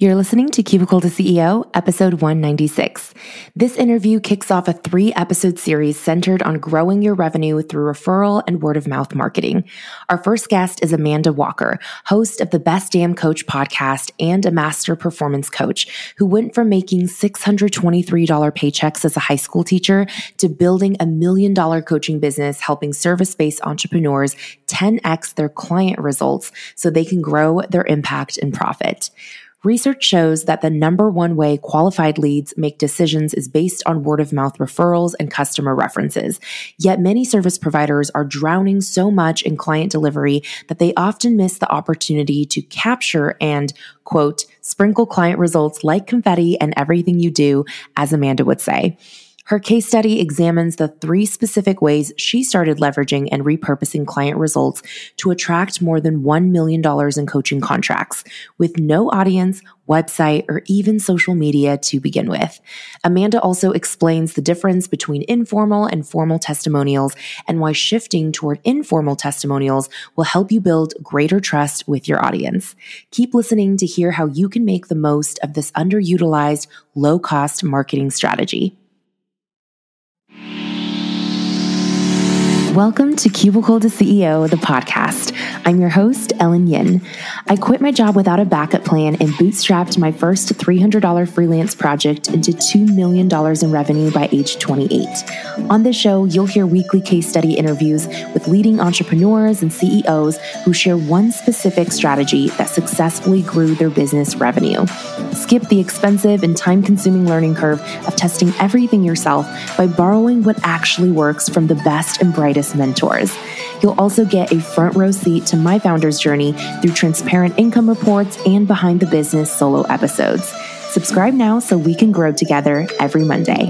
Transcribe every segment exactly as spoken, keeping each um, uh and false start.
You're listening to Cubicle to C E O, episode one ninety-six. This interview kicks off a three-episode series centered on growing your revenue through referral and word-of-mouth marketing. Our first guest is Amanda Walker, host of the Best Damn Coach podcast and a master performance coach, who went from making six hundred twenty-three dollars paychecks as a high school teacher to building a million-dollar coaching business helping service-based entrepreneurs ten x their client results so they can grow their impact and profit. Research shows that the number one way qualified leads make decisions is based on word-of-mouth referrals and customer references. Yet many service providers are drowning so much in client delivery that they often miss the opportunity to capture and, quote, sprinkle client results like confetti and everything you do, as Amanda would say. Her case study examines the three specific ways she started leveraging and repurposing client results to attract more than one million dollars in coaching contracts with no audience, website, or even social media to begin with. Amanda also explains the difference between informal and formal testimonials and why shifting toward informal testimonials will help you build greater trust with your audience. Keep listening to hear how you can make the most of this underutilized, low-cost marketing strategy. Welcome to Cubicle to C E O, the podcast. I'm your host, Ellen Yin. I quit my job without a backup plan and bootstrapped my first three hundred dollars freelance project into two million dollars in revenue by age twenty-eight. On this show, you'll hear weekly case study interviews with leading entrepreneurs and C E Os who share one specific strategy that successfully grew their business revenue. Skip the expensive and time-consuming learning curve of testing everything yourself by borrowing what actually works from the best and brightest mentors. You'll also get a front row seat to my founder's journey through transparent income reports and behind the business solo episodes. Subscribe now so we can grow together every Monday.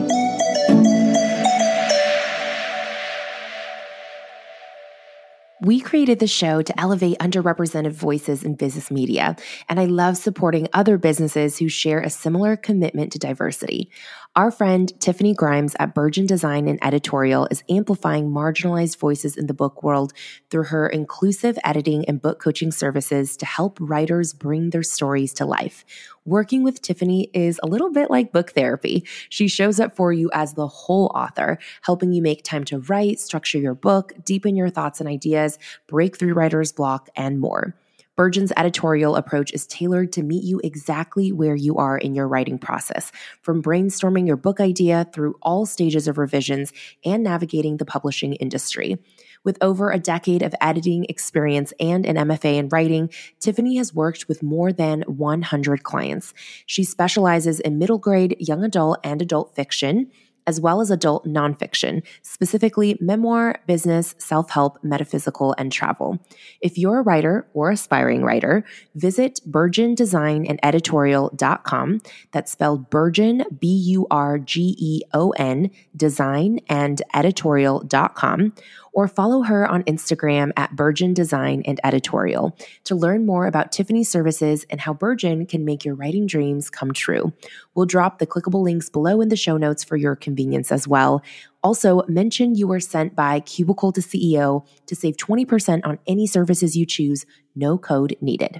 We created the show to elevate underrepresented voices in business media, and I love supporting other businesses who share a similar commitment to diversity. Our friend Tiffany Grimes at Burgeon Design and Editorial is amplifying marginalized voices in the book world through her inclusive editing and book coaching services to help writers bring their stories to life. Working with Tiffany is a little bit like book therapy. She shows up for you as the whole author, helping you make time to write, structure your book, deepen your thoughts and ideas, break through writer's block, and more. Burgeon's editorial approach is tailored to meet you exactly where you are in your writing process, from brainstorming your book idea through all stages of revisions and navigating the publishing industry. With over a decade of editing experience and an M F A in writing, Tiffany has worked with more than one hundred clients. She specializes in middle grade, young adult, and adult fiction, as well as adult nonfiction, specifically memoir, business, self-help, metaphysical, and travel. If you're a writer or aspiring writer, visit burgeon design and editorial dot com. That's spelled Burgeon, B U R G E O N, design and editorial dot com, or follow her on Instagram at Burgeon Design and Editorial to learn more about Tiffany's services and how Burgeon can make your writing dreams come true. We'll drop the clickable links below in the show notes for your convenience as well. Also, mention you were sent by Cubicle to C E O to save twenty percent on any services you choose. No code needed.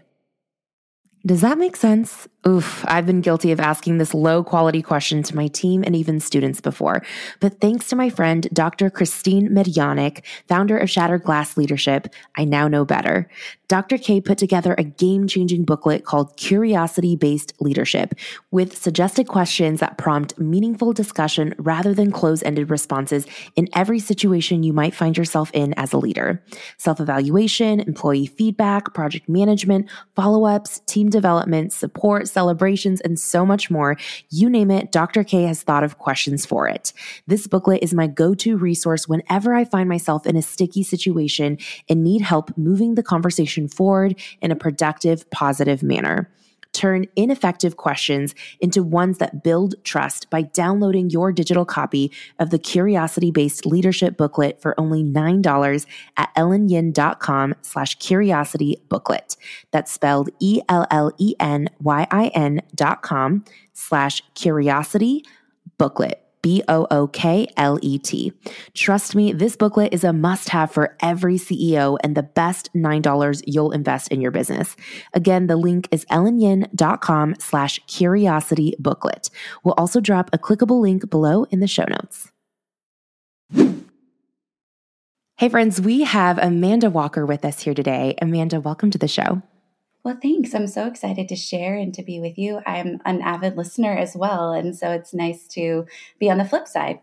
Does that make sense? Oof, I've been guilty of asking this low-quality question to my team and even students before. But thanks to my friend, Doctor Christine Medyanik, founder of Shattered Glass Leadership, I now know better. Doctor K put together a game-changing booklet called Curiosity-Based Leadership with suggested questions that prompt meaningful discussion rather than close-ended responses in every situation you might find yourself in as a leader. Self-evaluation, employee feedback, project management, follow-ups, team development, support, celebrations, and so much more. You name it, Doctor K has thought of questions for it. This booklet is my go-to resource whenever I find myself in a sticky situation and need help moving the conversation forward in a productive, positive manner. Turn ineffective questions into ones that build trust by downloading your digital copy of the Curiosity-Based Leadership booklet for only nine dollars at ellenyin.com slash curiosity booklet. That's spelled E L L E N Y I N dot com slash curiosity booklet. B O O K L E T. Trust me, this booklet is a must-have for every C E O and the best nine dollars you'll invest in your business. Again, the link is ellenyin.com slash curiosity booklet. We'll also drop a clickable link below in the show notes. Hey friends, we have Amanda Walker with us here today. Amanda, welcome to the show. Well, thanks. I'm so excited to share and to be with you. I'm an avid listener as well, and so it's nice to be on the flip side.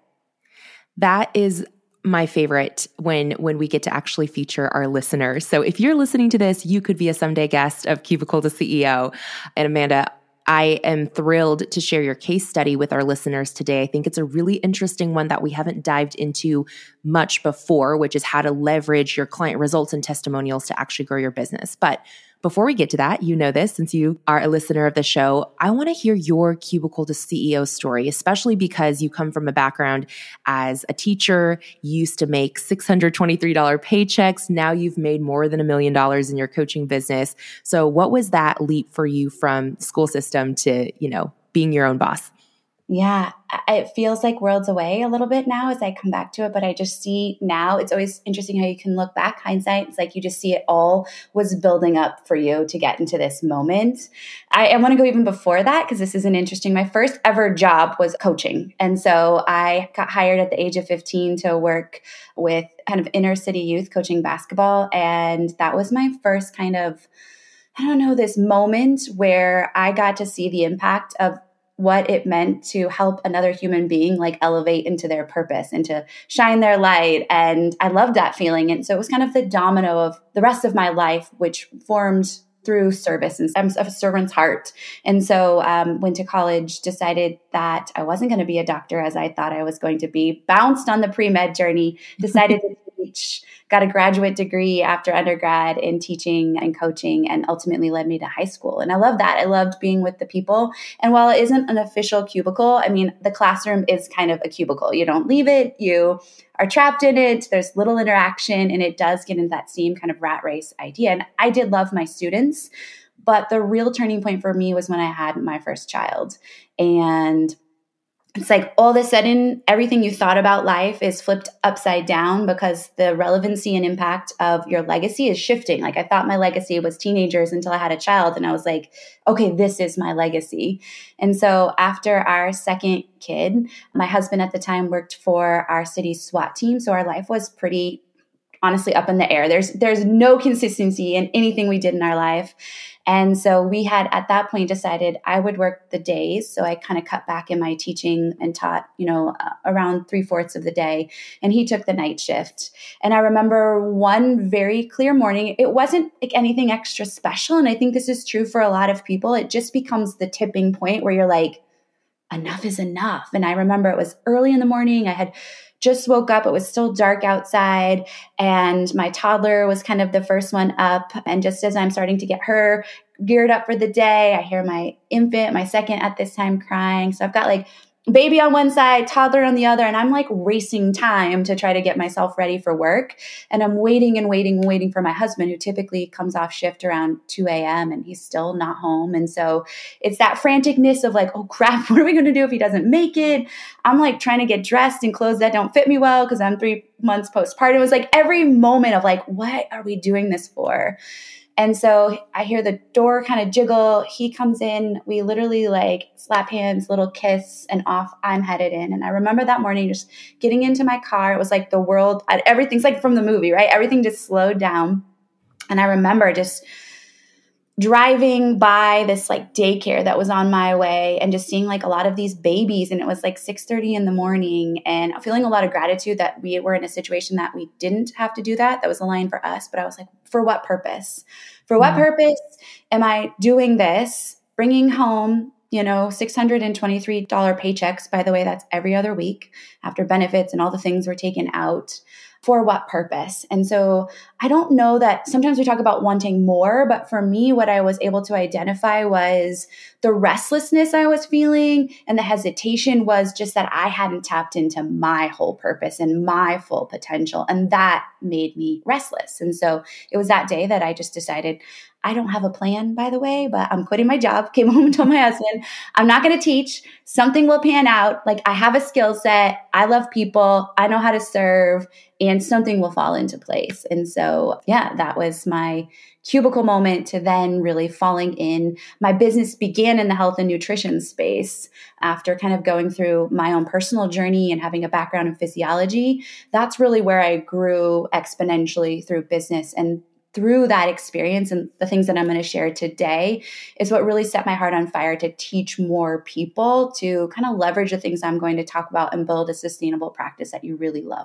That is my favorite when when we get to actually feature our listeners. So if you're listening to this, you could be a someday guest of Cubicle to C E O. And Amanda, I am thrilled to share your case study with our listeners today. I think it's a really interesting one that we haven't dived into much before, which is how to leverage your client results and testimonials to actually grow your business. But before we get to that, you know this, since you are a listener of the show, I want to hear your Cubicle to C E O story, especially because you come from a background as a teacher. You used to make six hundred twenty-three dollars paychecks. Now you've made more than a million dollars in your coaching business. So what was that leap for you from school system to, you know, being your own boss? Yeah, it feels like worlds away a little bit now as I come back to it, but I just see now, it's always interesting how you can look back, hindsight. It's like you just see it all was building up for you to get into this moment. I, I want to go even before that because this is an interesting, my first ever job was coaching. And so I got hired at the age of fifteen to work with kind of inner city youth coaching basketball. And that was my first kind of, I don't know, this moment where I got to see the impact of what it meant to help another human being like elevate into their purpose and to shine their light. And I loved that feeling. And so it was kind of the domino of the rest of my life, which formed through service. And I'm a servant's heart. And so um, went to college, decided that I wasn't going to be a doctor as I thought I was going to be, bounced on the pre-med journey, decided to teach, got a graduate degree after undergrad in teaching and coaching, and ultimately led me to high school. And I love that. I loved being with the people. And while it isn't an official cubicle, I mean, the classroom is kind of a cubicle. You don't leave it. You are trapped in it. There's little interaction, and it does get into that same kind of rat race idea. And I did love my students, but the real turning point for me was when I had my first child. And it's like all of a sudden, everything you thought about life is flipped upside down because the relevancy and impact of your legacy is shifting. Like I thought my legacy was teenagers until I had a child. And I was like, okay, this is my legacy. And so after our second kid, my husband at the time worked for our city's SWAT team. So our life was pretty honestly up in the air. There's there's no consistency in anything we did in our life. And so we had at that point decided I would work the days. So I kind of cut back in my teaching and taught, you know, uh, around three fourths of the day. And he took the night shift. And I remember one very clear morning, it wasn't like anything extra special. And I think this is true for a lot of people. It just becomes the tipping point where you're like, enough is enough. And I remember it was early in the morning. I had just woke up. It was still dark outside, and my toddler was kind of the first one up. And just as I'm starting to get her geared up for the day, I hear my infant, my second at this time, crying. So I've got like baby on one side, toddler on the other, and I'm like racing time to try to get myself ready for work. And I'm waiting and waiting and waiting for my husband, who typically comes off shift around two a.m. and he's still not home. And so it's that franticness of like, oh crap, what are we going to do if he doesn't make it? I'm like trying to get dressed in clothes that don't fit me well because I'm three months postpartum. It was like every moment of like, what are we doing this for? And so I hear the door kind of jiggle. He comes in. We literally like slap hands, little kiss, and off I'm headed in. And I remember that morning just getting into my car. It was like the world, everything's like from the movie, right? Everything just slowed down. And I remember just driving by this like daycare that was on my way and just seeing like a lot of these babies. And it was like six thirty in the morning, and feeling a lot of gratitude that we were in a situation that we didn't have to do that. That was aligned for us. But I was like, for what purpose? For what Mm-hmm. purpose am I doing this? Bringing home, you know, six hundred twenty-three dollars paychecks. By the way, that's every other week after benefits and all the things were taken out. for what purpose? And so I don't know that sometimes we talk about wanting more, but for me, what I was able to identify was the restlessness I was feeling, and the hesitation was just that I hadn't tapped into my whole purpose and my full potential. And that made me restless. And so it was that day that I just decided, I don't have a plan, by the way, but I'm quitting my job. Came home and told my husband, I'm not going to teach. Something will pan out. Like, I have a skill set. I love people. I know how to serve, and something will fall into place. And so, yeah, that was my cubicle moment to then really falling in. My business began in the health and nutrition space after kind of going through my own personal journey and having a background in physiology. That's really where I grew exponentially through business. And through that experience and the things that I'm going to share today is what really set my heart on fire to teach more people to kind of leverage the things I'm going to talk about and build a sustainable practice that you really love.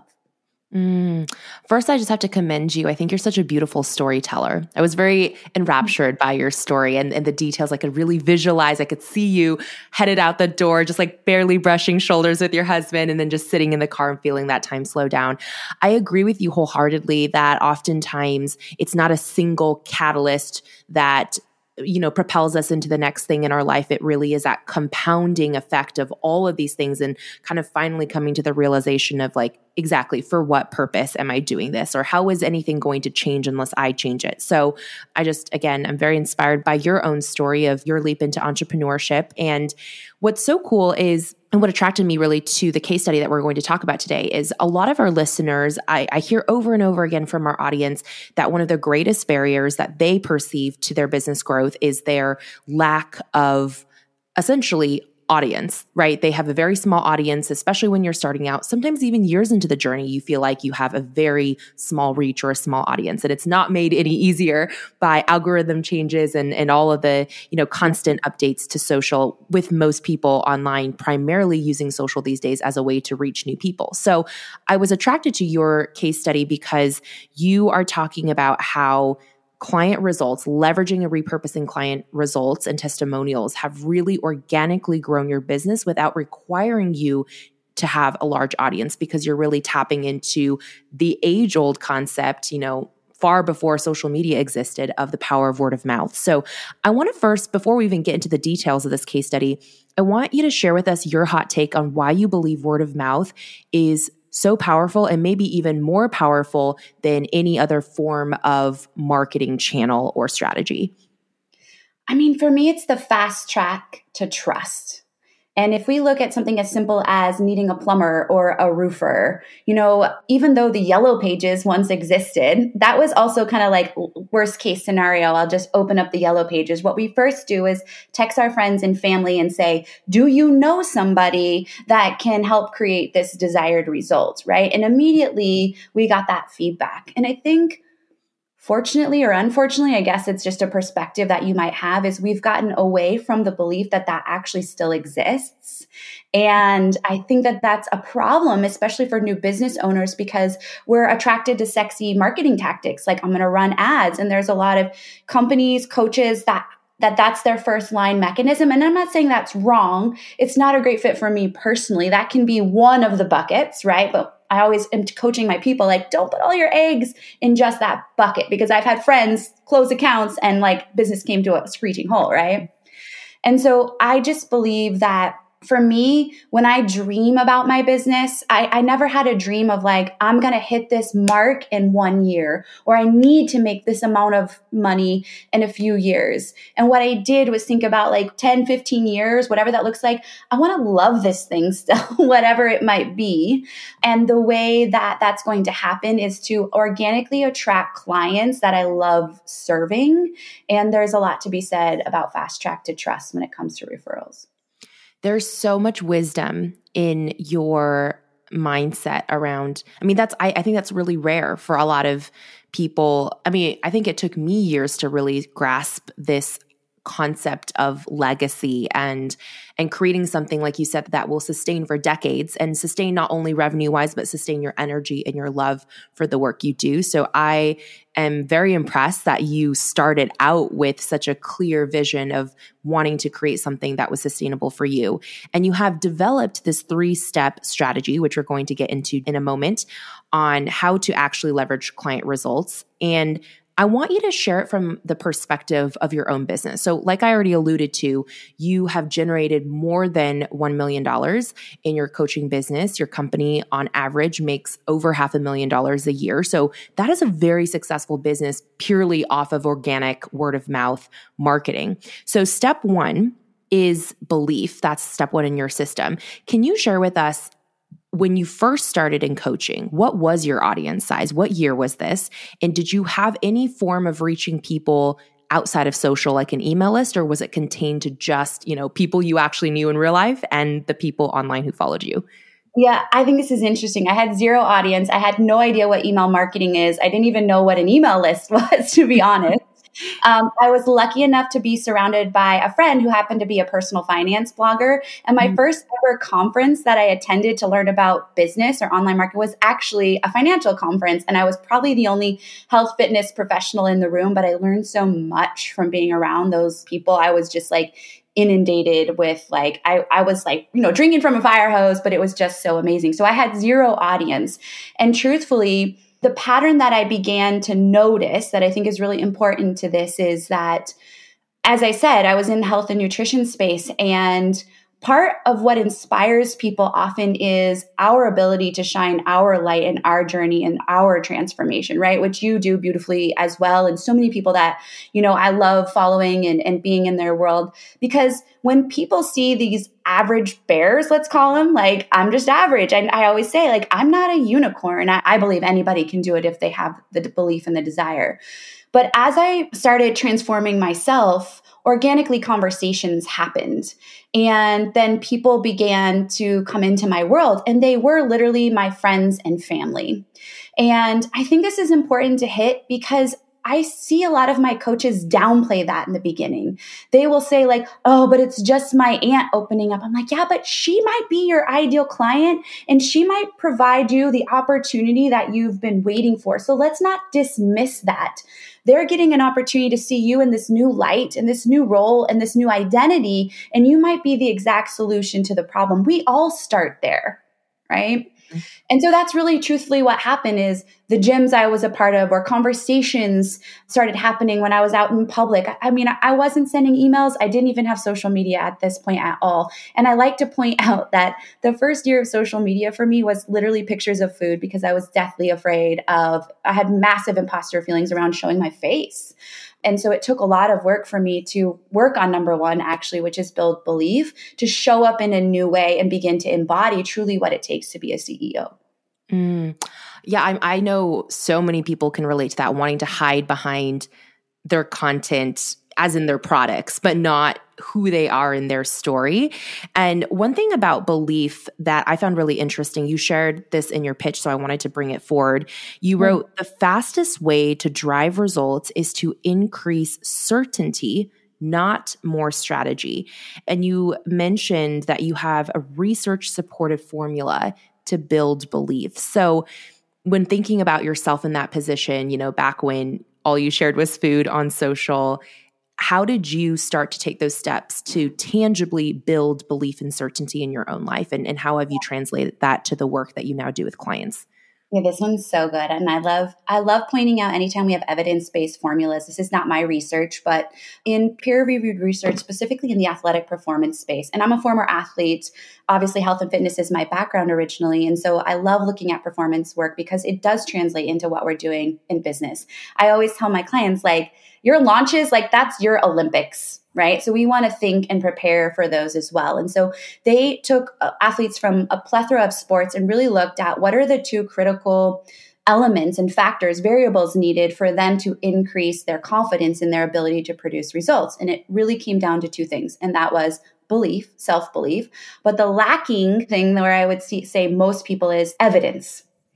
Mm. First, I just have to commend you. I think you're such a beautiful storyteller. I was very enraptured by your story and, and the details. I could really visualize. I could see you headed out the door, just like barely brushing shoulders with your husband and then just sitting in the car and feeling that time slow down. I agree with you wholeheartedly that oftentimes it's not a single catalyst that you know, propels us into the next thing in our life. It really is that compounding effect of all of these things and kind of finally coming to the realization of like, exactly, for what purpose am I doing this? Or how is anything going to change unless I change it? So I just, again, I'm very inspired by your own story of your leap into entrepreneurship. And what's so cool is, and what attracted me really to the case study that we're going to talk about today is a lot of our listeners, I, I hear over and over again from our audience that one of the greatest barriers that they perceive to their business growth is their lack of essentially audience, right? They have a very small audience, especially when you're starting out. Sometimes even years into the journey, you feel like you have a very small reach or a small audience. And it's not made any easier by algorithm changes and, and all of the, you know, constant updates to social with most people online, primarily using social these days as a way to reach new people. So I was attracted to your case study because you are talking about how client results, leveraging and repurposing client results and testimonials have really organically grown your business without requiring you to have a large audience, because you're really tapping into the age-old concept, you know, far before social media existed, of the power of word of mouth. So I want to first, before we even get into the details of this case study, I want you to share with us your hot take on why you believe word of mouth is so powerful and maybe even more powerful than any other form of marketing channel or strategy. I mean, for me, it's the fast track to trust. And if we look at something as simple as needing a plumber or a roofer, you know, even though the yellow pages once existed, that was also kind of like worst case scenario. I'll just open up the yellow pages. What we first do is text our friends and family and say, do you know somebody that can help create this desired result, right? And immediately we got that feedback. And I think fortunately or unfortunately, I guess it's just a perspective that you might have, is we've gotten away from the belief that that actually still exists. And I think that that's a problem, especially for new business owners, because we're attracted to sexy marketing tactics. Like, I'm going to run ads. And there's a lot of companies, coaches that that that's their first line mechanism. And I'm not saying that's wrong. It's not a great fit for me personally. That can be one of the buckets, right? But I always am coaching my people, like, don't put all your eggs in just that bucket, because I've had friends close accounts and like business came to a screeching halt, right? And so I just believe that for me, when I dream about my business, I, I never had a dream of like, I'm going to hit this mark in one year, or I need to make this amount of money in a few years. And what I did was think about like ten, fifteen years, whatever that looks like. I want to love this thing still, whatever it might be. And the way that that's going to happen is to organically attract clients that I love serving. And there's a lot to be said about fast track to trust when it comes to referrals. There's so much wisdom in your mindset around, I mean, that's, I, I think that's really rare for a lot of people. I mean, I think it took me years to really grasp this concept of legacy and and creating something, like you said, that will sustain for decades and sustain not only revenue wise, but sustain your energy and your love for the work you do. So I am very impressed that you started out with such a clear vision of wanting to create something that was sustainable for you. And you have developed this three-step strategy, which we're going to get into in a moment, on how to actually leverage client results. And I want you to share it from the perspective of your own business. So like I already alluded to, you have generated more than one million dollars in your coaching business. Your company on average makes over half a million dollars a year. So that is a very successful business purely off of organic word of mouth marketing. So step one is belief. That's step one in your system. Can you share with us, when you first started in coaching, what was your audience size? What year was this? And did you have any form of reaching people outside of social, like an email list, or was it contained to just, you know, people you actually knew in real life and the people online who followed you? Yeah, I think this is interesting. I had zero audience. I had no idea what email marketing is. I didn't even know what an email list was, to be honest. Um, I was lucky enough to be surrounded by a friend who happened to be a personal finance blogger. And my mm-hmm. first ever conference that I attended to learn about business or online marketing was actually a financial conference. And I was probably the only health fitness professional in the room, but I learned so much from being around those people. I was just like inundated with like, I, I was like, you know, drinking from a fire hose, but it was just so amazing. So I had zero audience. And truthfully, the pattern that I began to notice that I think is really important to this is that, as I said, I was in the health and nutrition space, and part of what inspires people often is our ability to shine our light in our journey and our transformation, right? Which you do beautifully as well. And so many people that, you know, I love following and, and being in their world, because when people see these average bears, let's call them, like, I'm just average. And I always say, like, I'm not a unicorn. I, I believe anybody can do it if they have the belief and the desire. But as I started transforming myself, organically conversations happened. And then people began to come into my world, and they were literally my friends and family. And I think this is important to hit because I see a lot of my coaches downplay that in the beginning. They will say like, oh, but it's just my aunt opening up. I'm like, yeah, but she might be your ideal client and she might provide you the opportunity that you've been waiting for. So let's not dismiss that. They're getting an opportunity to see you in this new light and this new role and this new identity, and you might be the exact solution to the problem. We all start there, right? And so that's really truthfully what happened is the gyms I was a part of or conversations started happening when I was out in public. I mean, I wasn't sending emails. I didn't even have social media at this point at all. And I like to point out that the first year of social media for me was literally pictures of food because I was deathly afraid of, I had massive imposter feelings around showing my face. And so it took a lot of work for me to work on number one, actually, which is build belief, to show up in a new way and begin to embody truly what it takes to be a C E O. Mm. Yeah, I, I know so many people can relate to that, wanting to hide behind their content as in their products, but not who they are in their story. And one thing about belief that I found really interesting, you shared this in your pitch, so I wanted to bring it forward. You wrote, mm-hmm. the fastest way to drive results is to increase certainty, not more strategy. And you mentioned that you have a research-supported formula to build belief. So when thinking about yourself in that position, you know, back when all you shared was food on social, how did you start to take those steps to tangibly build belief and certainty in your own life? And, and how have you translated that to the work that you now do with clients? Yeah, this one's so good. And I love, I love pointing out anytime we have evidence-based formulas, this is not my research, but in peer-reviewed research, specifically in the athletic performance space. And I'm a former athlete. Obviously, health and fitness is my background originally. And so I love looking at performance work because it does translate into what we're doing in business. I always tell my clients, like, your launches, like, that's your Olympics, right? So we want to think and prepare for those as well. And so they took uh, athletes from a plethora of sports and really looked at what are the two critical elements and factors, variables needed for them to increase their confidence in their ability to produce results. And it really came down to two things. And that was belief, self-belief. But the lacking thing where I would see, say most people is evidence.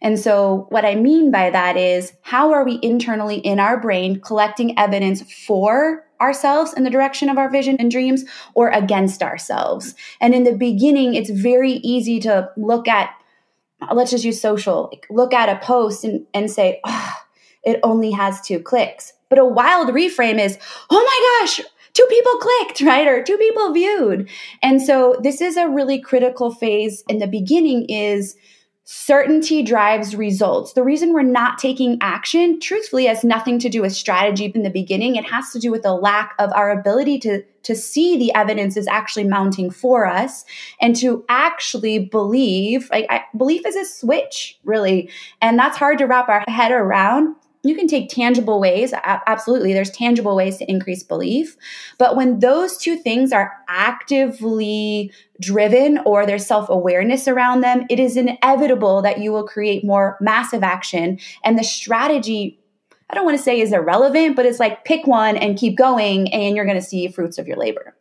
And so what I mean by that is, how are we internally in our brain collecting evidence for ourselves in the direction of our vision and dreams, or against ourselves? And in the beginning, it's very easy to look at, let's just use social, like look at a post and, and say, oh, it only has two clicks. But a wild reframe is, oh my gosh, two people clicked, right? Or two people viewed. And so this is a really critical phase in the beginning, is certainty drives results. The reason we're not taking action, truthfully, has nothing to do with strategy in the beginning. It has to do with the lack of our ability to, to see the evidence is actually mounting for us, and to actually believe. Like, I, belief is a switch, really. And that's hard to wrap our head around. You can take tangible ways. Absolutely. There's tangible ways to increase belief. But when those two things are actively driven, or there's self-awareness around them, it is inevitable that you will create more massive action. And the strategy, I don't want to say is irrelevant, but it's like, pick one and keep going, and you're going to see fruits of your labor.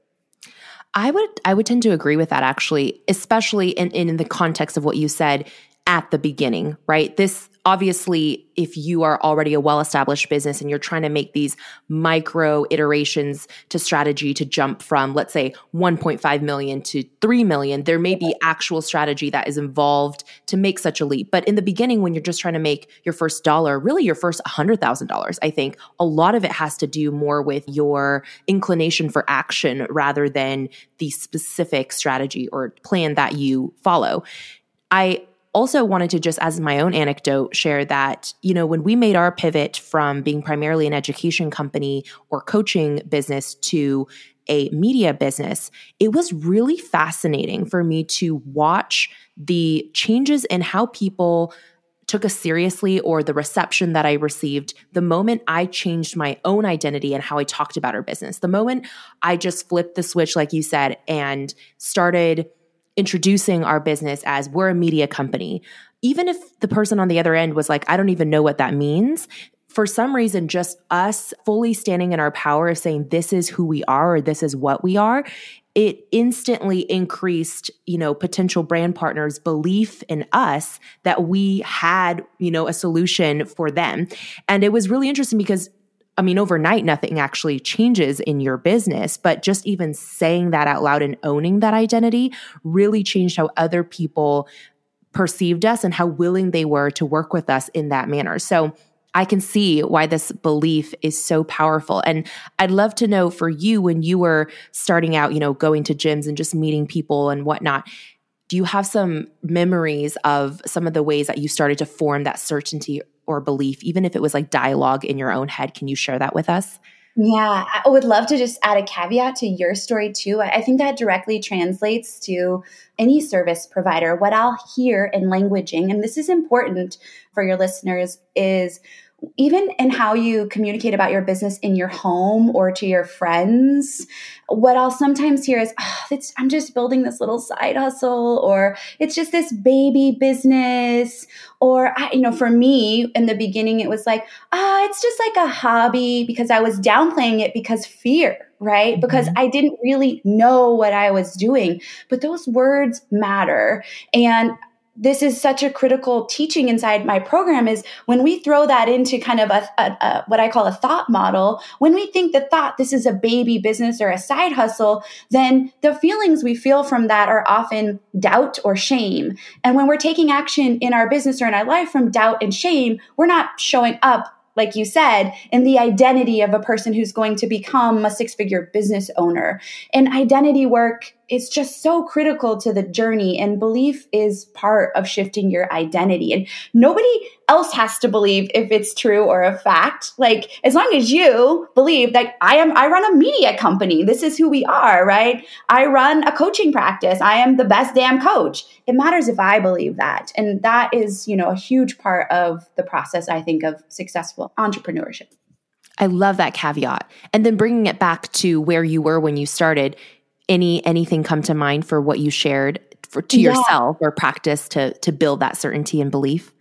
I would I would tend to agree with that, actually, especially in, in the context of what you said at the beginning, right? This obviously, if you are already a well-established business and you're trying to make these micro iterations to strategy to jump from, let's say, one point five million to three million, there may be actual strategy that is involved to make such a leap. But in the beginning, when you're just trying to make your first dollar, really your first one hundred thousand dollars, I think a lot of it has to do more with your inclination for action rather than the specific strategy or plan that you follow. I also wanted to just, as my own anecdote, share that, you know, when we made our pivot from being primarily an education company or coaching business to a media business, it was really fascinating for me to watch the changes in how people took us seriously, or the reception that I received the moment I changed my own identity and how I talked about our business. The moment I just flipped the switch, like you said, and started introducing our business as, we're a media company. Even if the person on the other end was like, I don't even know what that means, for some reason, just us fully standing in our power of saying, this is who we are, or this is what we are, it instantly increased, you know, potential brand partners' belief in us that we had, you know, a solution for them. And it was really interesting because, I mean, overnight, nothing actually changes in your business, but just even saying that out loud and owning that identity really changed how other people perceived us and how willing they were to work with us in that manner. So I can see why this belief is so powerful. And I'd love to know, for you, when you were starting out, you know, going to gyms and just meeting people and whatnot, do you have some memories of some of the ways that you started to form that certainty or belief, even if it was like dialogue in your own head? Can you share that with us? Yeah, I would love to just add a caveat to your story too. I think that directly translates to any service provider. What I'll hear in languaging, and this is important for your listeners, is even in how you communicate about your business in your home or to your friends, what I'll sometimes hear is, oh, it's, I'm just building this little side hustle, or it's just this baby business. Or, I, you know, for me in the beginning, it was like, ah, oh, it's just like a hobby, because I was downplaying it because fear, right? Mm-hmm. Because I didn't really know what I was doing. But those words matter. And this is such a critical teaching inside my program, is when we throw that into kind of a, a, a what I call a thought model, when we think the thought, this is a baby business or a side hustle, then the feelings we feel from that are often doubt or shame. And when we're taking action in our business or in our life from doubt and shame, we're not showing up, like you said, in the identity of a person who's going to become a six-figure business owner. And identity work is just so critical to the journey, and belief is part of shifting your identity. And nobody else has to believe if it's true or a fact. Like, as long as you believe that I am, I run a media company. This is who we are, right? I run a coaching practice. I am the best damn coach. It matters if I believe that. And that is, you know, a huge part of the process, I think, of successful entrepreneurship. I love that caveat. And then bringing it back to where you were when you started, any anything come to mind for what you shared for to yeah. yourself or practice to to build that certainty and belief?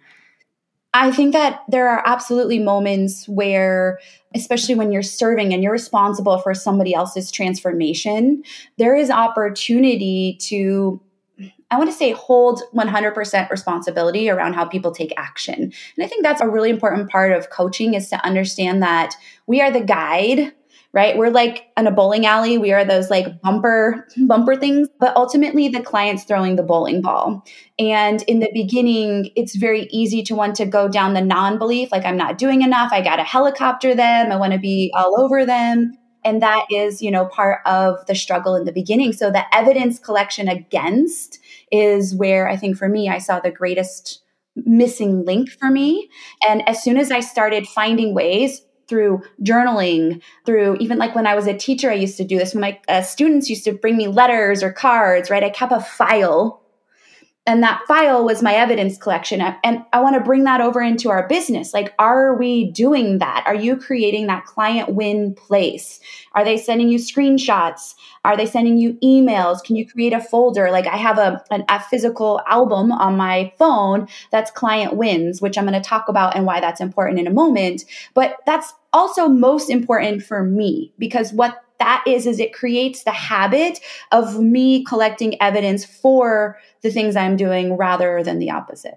I think that there are absolutely moments where, especially when you're serving and you're responsible for somebody else's transformation, there is opportunity to, I want to say hold one hundred percent responsibility around how people take action. And I think that's a really important part of coaching, is to understand that we are the guide, right? We're like in a bowling alley. We are those like bumper, bumper things, but ultimately the client's throwing the bowling ball. And in the beginning, it's very easy to want to go down the non-belief, like I'm not doing enough. I got to helicopter them. I want to be all over them. And that is, you know, part of the struggle in the beginning. So the evidence collection against is where I think for me, I saw the greatest missing link for me. And as soon as I started finding ways through journaling, through even like when I was a teacher, I used to do this. When my uh, students used to bring me letters or cards, right? I kept a file. And that file was my evidence collection. And I want to bring that over into our business. Like, are we doing that? Are you creating that client win place? Are they sending you screenshots? Are they sending you emails? Can you create a folder? Like I have a, an, a physical album on my phone that's client wins, which I'm going to talk about and why that's important in a moment. But that's also most important for me, because what that is, is it creates the habit of me collecting evidence for the things I'm doing rather than the opposite.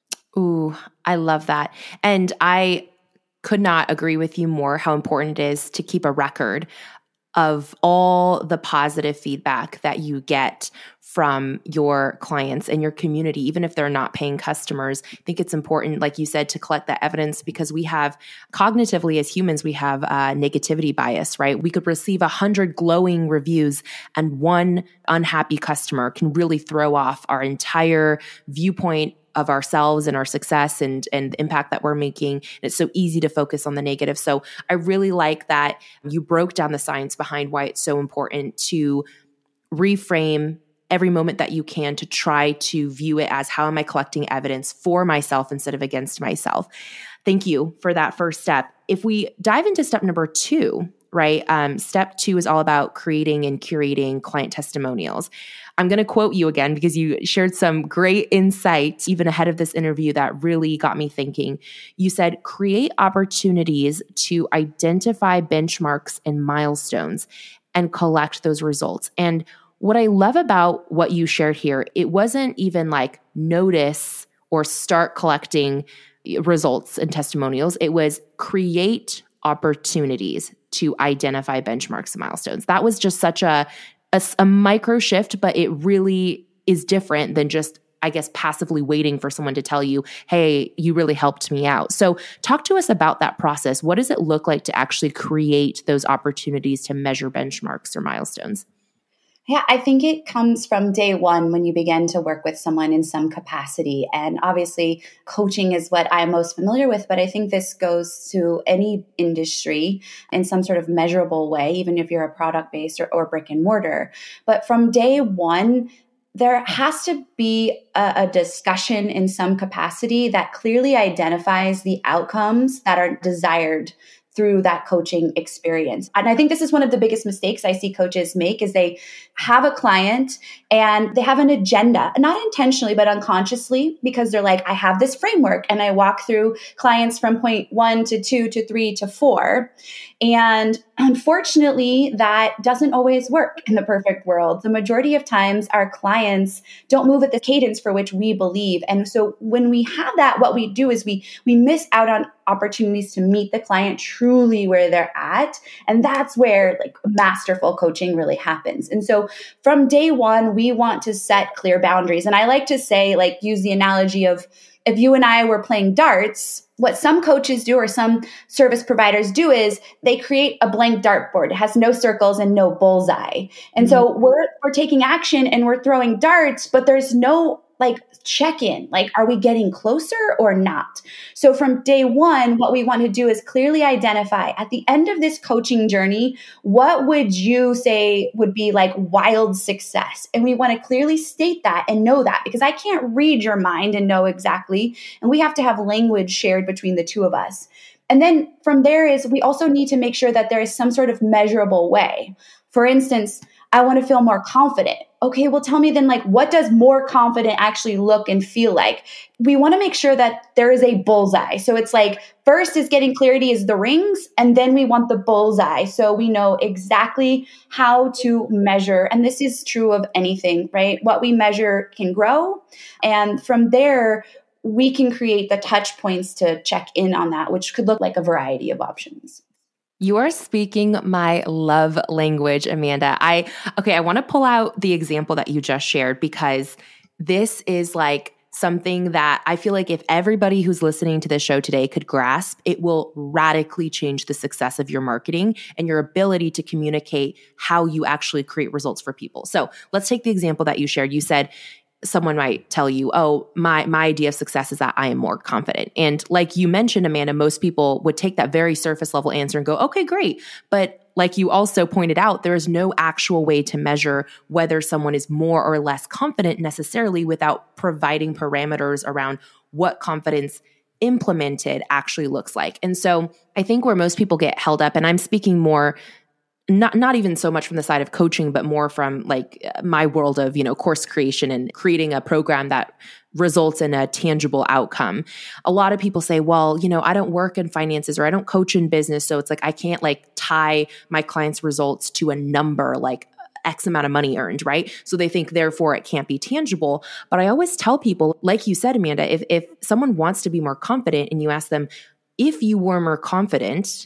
Ooh, I love that. And I could not agree with you more how important it is to keep a record of all the positive feedback that you get from your clients and your community, even if they're not paying customers. I think it's important, like you said, to collect that evidence, because we have cognitively as humans, we have a negativity bias, right? We could receive a hundred glowing reviews and one unhappy customer can really throw off our entire viewpoint of ourselves and our success and, and the impact that we're making. And it's so easy to focus on the negative. So I really like that you broke down the science behind why it's so important to reframe every moment that you can to try to view it as, how am I collecting evidence for myself instead of against myself? Thank you for that first step. If we dive into step number two, right? Um, step two is all about creating and curating client testimonials. I'm going to quote you again because you shared some great insights even ahead of this interview that really got me thinking. You said, create opportunities to identify benchmarks and milestones and collect those results. And what I love about what you shared here, it wasn't even like notice or start collecting results and testimonials. It was create opportunities to identify benchmarks and milestones. That was just such a, a, a micro shift, but it really is different than just, I guess, passively waiting for someone to tell you, hey, you really helped me out. So talk to us about that process. What does it look like to actually create those opportunities to measure benchmarks or milestones? Yeah, I think it comes from day one when you begin to work with someone in some capacity. And obviously, coaching is what I'm most familiar with, but I think this goes to any industry in some sort of measurable way, even if you're a product-based or, or brick and mortar. But from day one, there has to be a, a discussion in some capacity that clearly identifies the outcomes that are desired through that coaching experience. And I think this is one of the biggest mistakes I see coaches make is they have a client and they have an agenda, not intentionally, but unconsciously, because they're like, I have this framework and I walk through clients from point one to two to three to four. And unfortunately, that doesn't always work in the perfect world. The majority of times our clients don't move at the cadence for which we believe. And so when we have that, what we do is we we miss out on opportunities to meet the client truly where they're at. And that's where like masterful coaching really happens. And so from day one, we want to set clear boundaries. And I like to say, like, use the analogy of if you and I were playing darts, what some coaches do or some service providers do is they create a blank dartboard. It has no circles and no bullseye. And mm-hmm. so we're we're taking action and we're throwing darts, but there's no like check in, like, are we getting closer or not? So from day one, what we want to do is clearly identify at the end of this coaching journey, what would you say would be like wild success? And we want to clearly state that and know that, because I can't read your mind and know exactly. And we have to have language shared between the two of us. And then from there is we also need to make sure that there is some sort of measurable way. For instance, I want to feel more confident. Okay, well, tell me then, like, what does more confident actually look and feel like? We want to make sure that there is a bullseye. So it's like, first is getting clarity is the rings, and then we want the bullseye. So we know exactly how to measure. And this is true of anything, right? What we measure can grow. And from there, we can create the touch points to check in on that, which could look like a variety of options. You are speaking my love language, Amanda. I, okay, I want to pull out the example that you just shared because this is like something that I feel like if everybody who's listening to this show today could grasp, it will radically change the success of your marketing and your ability to communicate how you actually create results for people. So let's take the example that you shared. You said, someone might tell you, oh, my my idea of success is that I am more confident. And like you mentioned, Amanda, most people would take that very surface level answer and go, okay, great. But like you also pointed out, there is no actual way to measure whether someone is more or less confident necessarily without providing parameters around what confidence implemented actually looks like. And so I think where most people get held up, and I'm speaking more Not not even so much from the side of coaching, but more from like my world of, you know, course creation and creating a program that results in a tangible outcome. A lot of people say, well, you know, I don't work in finances or I don't coach in business. So it's like, I can't like tie my clients' results to a number like X amount of money earned, right? So they think therefore it can't be tangible. But I always tell people, like you said, Amanda, if if someone wants to be more confident and you ask them, if you were more confident,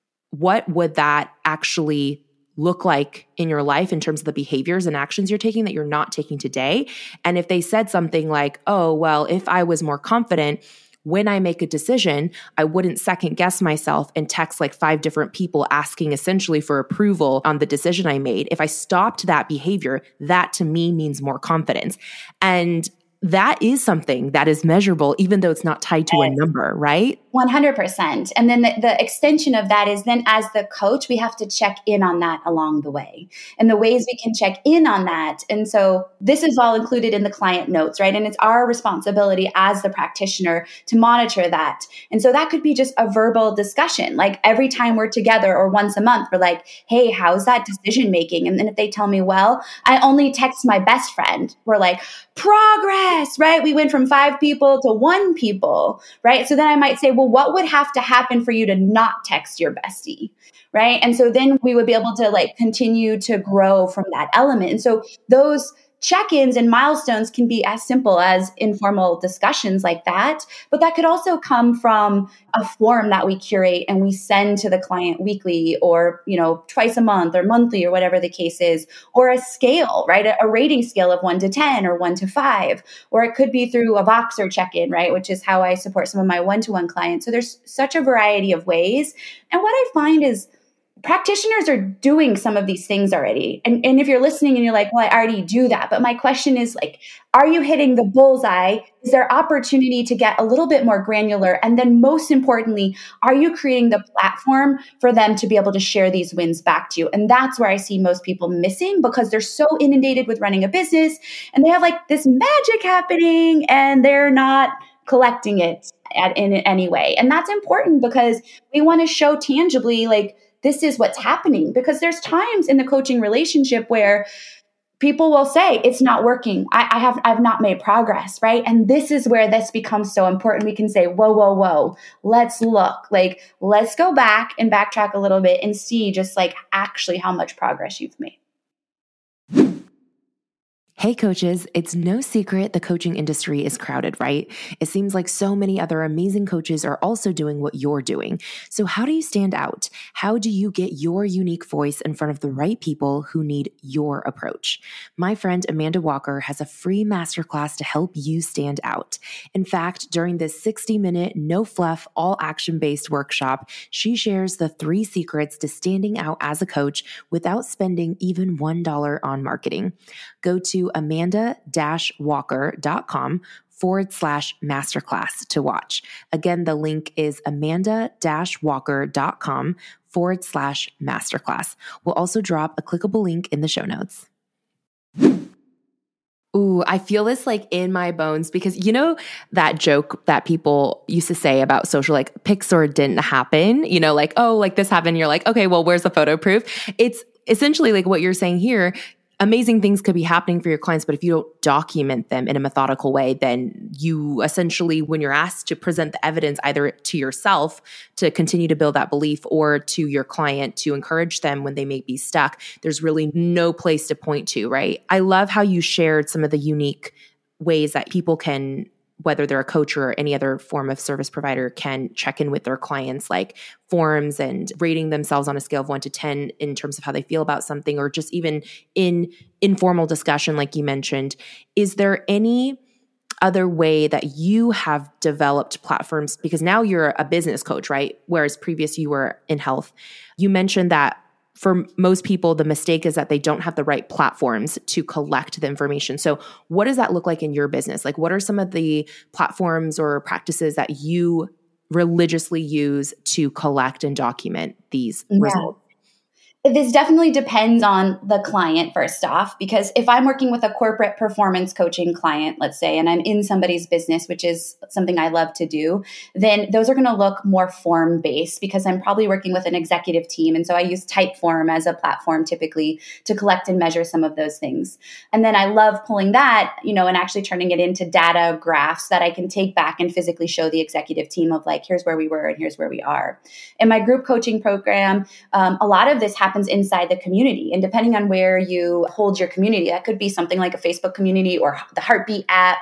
what would that actually look like in your life in terms of the behaviors and actions you're taking that you're not taking today? And if they said something like, oh, well, if I was more confident, when I make a decision, I wouldn't second guess myself and text like five different people asking essentially for approval on the decision I made. If I stopped that behavior, that to me means more confidence. And that is something that is measurable, even though it's not tied to a number, right? one hundred percent. And then the, the extension of that is then as the coach, we have to check in on that along the way and the ways we can check in on that. And so this is all included in the client notes, right? And it's our responsibility as the practitioner to monitor that. And so that could be just a verbal discussion. Like every time we're together or once a month, we're like, hey, how's that decision making? And then if they tell me, well, I only text my best friend, we're like, progress, right? We went from five people to one people, right? So then I might say, well, what would have to happen for you to not text your bestie, right? And so then we would be able to like continue to grow from that element. And so those check-ins and milestones can be as simple as informal discussions like that, but that could also come from a form that we curate and we send to the client weekly or, you know, twice a month or monthly or whatever the case is, or a scale, right? A, a rating scale of one to ten or one to five, or it could be through a Voxer check-in, right? Which is how I support some of my one-to-one clients. So there's such a variety of ways. And what I find is practitioners are doing some of these things already. And, and if you're listening and you're like, well, I already do that. But my question is like, are you hitting the bullseye? Is there opportunity to get a little bit more granular? And then most importantly, are you creating the platform for them to be able to share these wins back to you? And that's where I see most people missing because they're so inundated with running a business and they have like this magic happening and they're not collecting it at, in any way. And that's important because we want to show tangibly like, this is what's happening because there's times in the coaching relationship where people will say it's not working. I, I have, I've not made progress. Right. And this is where this becomes so important. We can say, whoa, whoa, whoa, let's look like, let's go back and backtrack a little bit and see just like actually how much progress you've made. Hey coaches, it's no secret the coaching industry is crowded, right? It seems like so many other amazing coaches are also doing what you're doing. So how do you stand out? How do you get your unique voice in front of the right people who need your approach? My friend Amanda Walker has a free masterclass to help you stand out. In fact, during this sixty minute, no fluff, all action based workshop, she shares the three secrets to standing out as a coach without spending even one dollar on marketing. Go to amanda-walker.com forward slash masterclass to watch. Again, the link is amanda-walker.com forward slash masterclass. We'll also drop a clickable link in the show notes. Ooh, I feel this like in my bones because you know that joke that people used to say about social, like Pixar didn't happen, you know, like, oh, like this happened. You're like, okay, well, where's the photo proof? It's essentially like what you're saying here, amazing things could be happening for your clients, but if you don't document them in a methodical way, then you essentially, when you're asked to present the evidence either to yourself to continue to build that belief or to your client to encourage them when they may be stuck, there's really no place to point to, right? I love how you shared some of the unique ways that people can, whether they're a coach or any other form of service provider, can check in with their clients, like forms and rating themselves on a scale of one to ten in terms of how they feel about something, or just even in informal discussion, like you mentioned. Is there any other way that you have developed platforms? Because now you're a business coach, right? Whereas previous you were in health. You mentioned that for most people, the mistake is that they don't have the right platforms to collect the information. So what does that look like in your business? Like, what are some of the platforms or practices that you religiously use to collect and document these yeah. results? This definitely depends on the client, first off, because if I'm working with a corporate performance coaching client, let's say, and I'm in somebody's business, which is something I love to do, then those are going to look more form-based because I'm probably working with an executive team. And so I use Typeform as a platform typically to collect and measure some of those things. And then I love pulling that, you know, and actually turning it into data graphs that I can take back and physically show the executive team of like, here's where we were and here's where we are. In my group coaching program, um, a lot of this happens inside the community. And depending on where you hold your community, that could be something like a Facebook community or the Heartbeat app.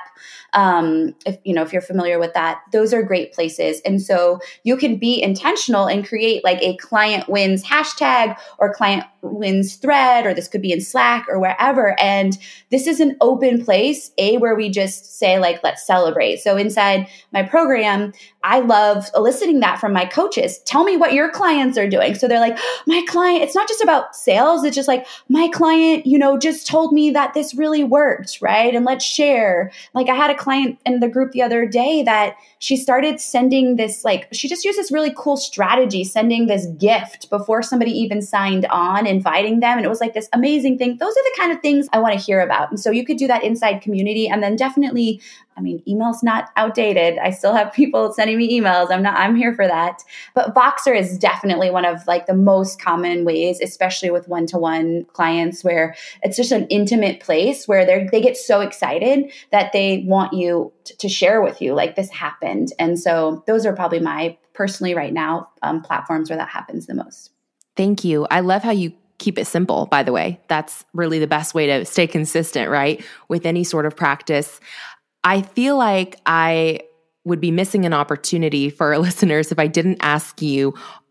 Um, if, you know, if you're familiar with that, those are great places. And so you can be intentional and create like a client wins hashtag or client wins thread, or this could be in Slack or wherever. And this is an open place, A, where we just say like, let's celebrate. So inside my program, I love eliciting that from my coaches. Tell me what your clients are doing. So they're like, oh, my client, it's not just about sales. It's just like, my client, you know, just told me that this really worked, right? And let's share. Like I had a client in the group the other day that she started sending this, like, she just used this really cool strategy, sending this gift before somebody even signed on, inviting them. And it was like this amazing thing. Those are the kind of things I want to hear about. And so you could do that inside community. And then definitely, I mean, email's not outdated. I still have people sending me emails. I'm not, I'm here for that. But Voxer is definitely one of like the most common ways, especially with one-to-one clients, where it's just an intimate place where they they get so excited that they want you t- to share with you, like this happened. And so those are probably my personally right now um, platforms where that happens the most. Thank you. I love how you keep it simple, by the way. That's really the best way to stay consistent, right? With any sort of practice. I feel like I would be missing an opportunity for our listeners if I didn't ask you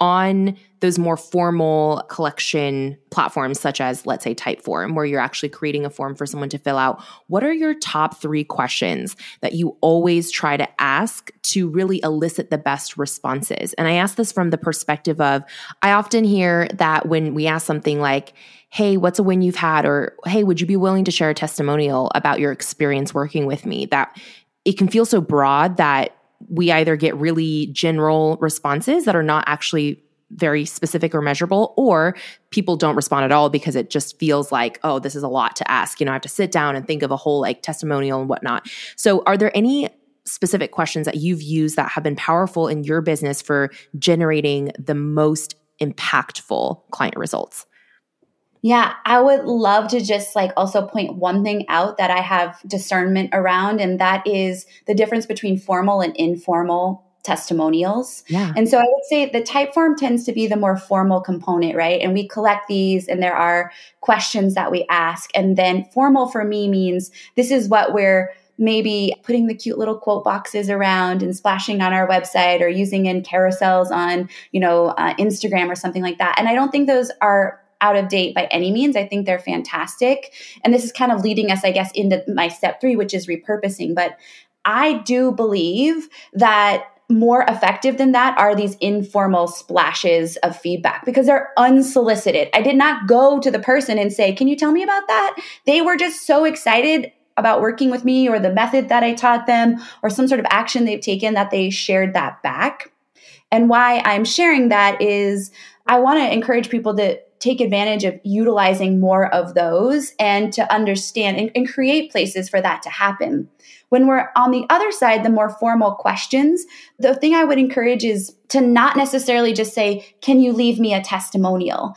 on those more formal collection platforms, such as, let's say, Typeform, where you're actually creating a form for someone to fill out. What are your top three questions that you always try to ask to really elicit the best responses? And I ask this from the perspective of, I often hear that when we ask something like, hey, what's a win you've had? Or, hey, would you be willing to share a testimonial about your experience working with me? That it can feel so broad that we either get really general responses that are not actually very specific or measurable, or people don't respond at all because it just feels like, oh, this is a lot to ask. You know, I have to sit down and think of a whole like testimonial and whatnot. So are there any specific questions that you've used that have been powerful in your business for generating the most impactful client results? Yeah, I would love to just like also point one thing out that I have discernment around, and that is the difference between formal and informal testimonials. Yeah. And so I would say the Typeform tends to be the more formal component, right? And we collect these and there are questions that we ask. And then formal for me means this is what we're maybe putting the cute little quote boxes around and splashing on our website or using in carousels on, you know, uh, Instagram or something like that. And I don't think those are out of date by any means. I think they're fantastic. And this is kind of leading us, I guess, into my step three, which is repurposing. But I do believe that more effective than that are these informal splashes of feedback because they're unsolicited. I did not go to the person and say, can you tell me about that? They were just so excited about working with me or the method that I taught them or some sort of action they've taken that they shared that back. And why I'm sharing that is I want to encourage people to take advantage of utilizing more of those and to understand and, and create places for that to happen. When we're on the other side, the more formal questions, the thing I would encourage is to not necessarily just say, can you leave me a testimonial?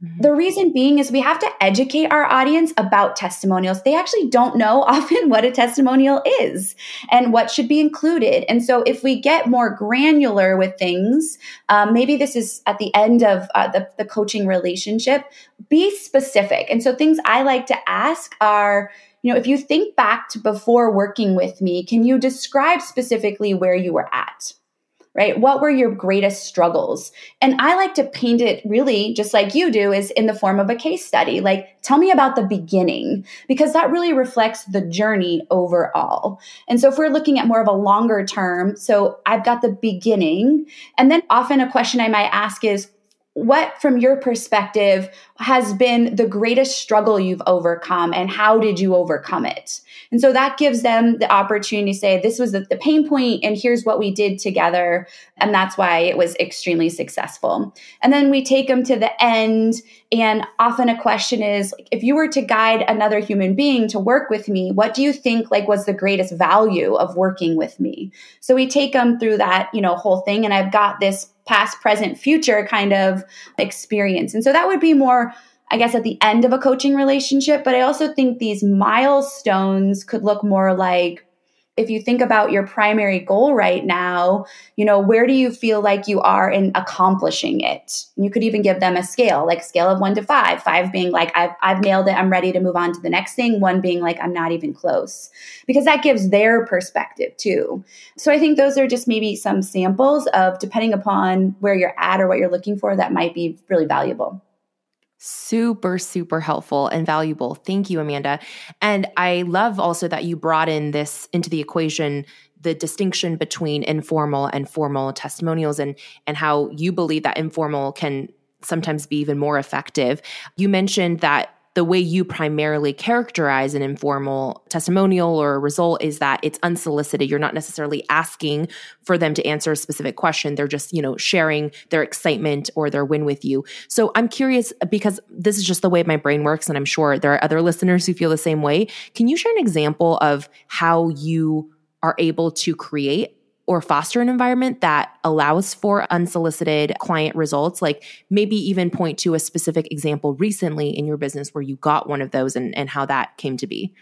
The reason being is we have to educate our audience about testimonials. They actually don't know often what a testimonial is and what should be included. And so if we get more granular with things, um, maybe this is at the end of uh, the, the coaching relationship, be specific. And so things I like to ask are, you know, if you think back to before working with me, can you describe specifically where you were at? Right? What were your greatest struggles? And I like to paint it really just like you do, is in the form of a case study. Like, tell me about the beginning, because that really reflects the journey overall. And so if we're looking at more of a longer term, so I've got the beginning, and then often a question I might ask is, what, from your perspective, has been the greatest struggle you've overcome, and how did you overcome it? And so that gives them the opportunity to say, this was the, the pain point, and here's what we did together. And that's why it was extremely successful. And then we take them to the end. And often a question is, like, if you were to guide another human being to work with me, what do you think like was the greatest value of working with me? So we take them through that, you know, whole thing. And I've got this past, present, future kind of experience. And so that would be more, I guess, at the end of a coaching relationship. But I also think these milestones could look more like, if you think about your primary goal right now, you know, where do you feel like you are in accomplishing it? You could even give them a scale, like a scale of one to five, five being like, I've, I've nailed it, I'm ready to move on to the next thing. One being like, I'm not even close, because that gives their perspective too. So I think those are just maybe some samples of, depending upon where you're at or what you're looking for, that might be really valuable. Super, super helpful and valuable. Thank you, Amanda. And I love also that you brought in this into the equation, the distinction between informal and formal testimonials, and, and how you believe that informal can sometimes be even more effective. You mentioned that the way you primarily characterize an informal testimonial or a result is that it's unsolicited. You're not necessarily asking for them to answer a specific question. They're just, you know, sharing their excitement or their win with you. So I'm curious, because this is just the way my brain works, and I'm sure there are other listeners who feel the same way. Can you share an example of how you are able to create or foster an environment that allows for unsolicited client results? Like, maybe even point to a specific example recently in your business where you got one of those, and, and how that came to be.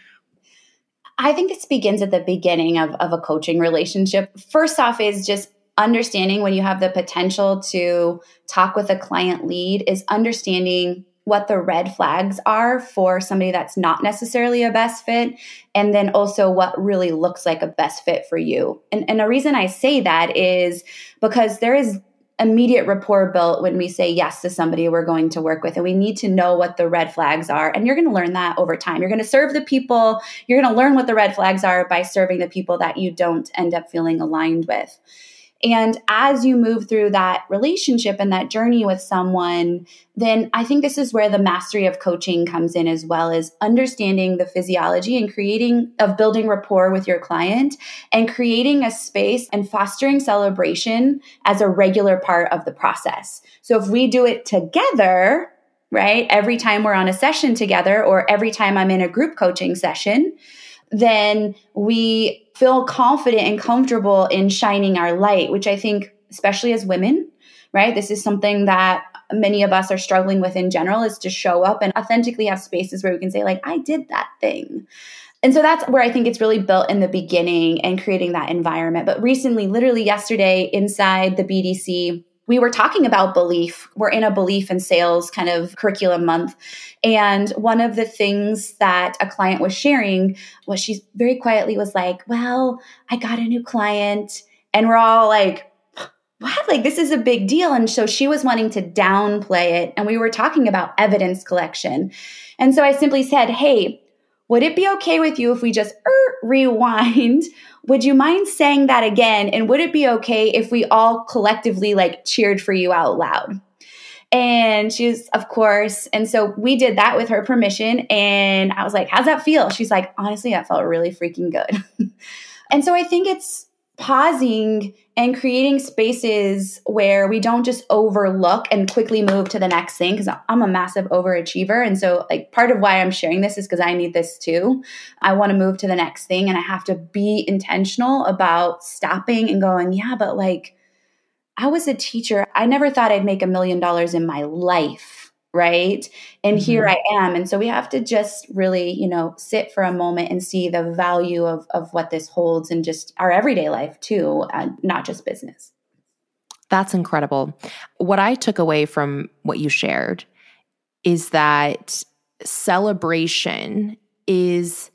I think this begins at the beginning of, of a coaching relationship. First off is just understanding, when you have the potential to talk with a client lead, is understanding what the red flags are for somebody that's not necessarily a best fit, and then also what really looks like a best fit for you. And, and the reason I say that is because there is immediate rapport built when we say yes to somebody we're going to work with, and we need to know what the red flags are. And you're going to learn that over time. You're going to serve the people, you're going to learn what the red flags are by serving the people that you don't end up feeling aligned with. And as you move through that relationship and that journey with someone, then I think this is where the mastery of coaching comes in, as well as understanding the physiology and creating, of building rapport with your client, and creating a space and fostering celebration as a regular part of the process. So if we do it together, right, every time we're on a session together, or every time I'm in a group coaching session, then we feel confident and comfortable in shining our light, which I think, especially as women, right? This is something that many of us are struggling with in general, is to show up and authentically have spaces where we can say, like, I did that thing. And so that's where I think it's really built in the beginning and creating that environment. But recently, literally yesterday, inside the B D C, we were talking about belief. We're in a belief and sales kind of curriculum month. And one of the things that a client was sharing was, she very quietly was like, well, I got a new client. And we're all like, what? Like, this is a big deal. And so she was wanting to downplay it. And we were talking about evidence collection. And so I simply said, hey, would it be okay with you if we just er, rewind? Would you mind saying that again? And would it be okay if we all collectively like cheered for you out loud? And she's, of course. And so we did that with her permission. And I was like, how's that feel? She's like, honestly, that felt really freaking good. And so I think it's pausing and creating spaces where we don't just overlook and quickly move to the next thing, because I'm a massive overachiever. And so like part of why I'm sharing this is because I need this too. I want to move to the next thing, and I have to be intentional about stopping and going, yeah, but like, I was a teacher. I never thought I'd make a million dollars in my life. right? And Mm-hmm. here I am. And so we have to just really, you know, sit for a moment and see the value of, of what this holds in just our everyday life too, uh, not just business. That's incredible. What I took away from what you shared is that celebration is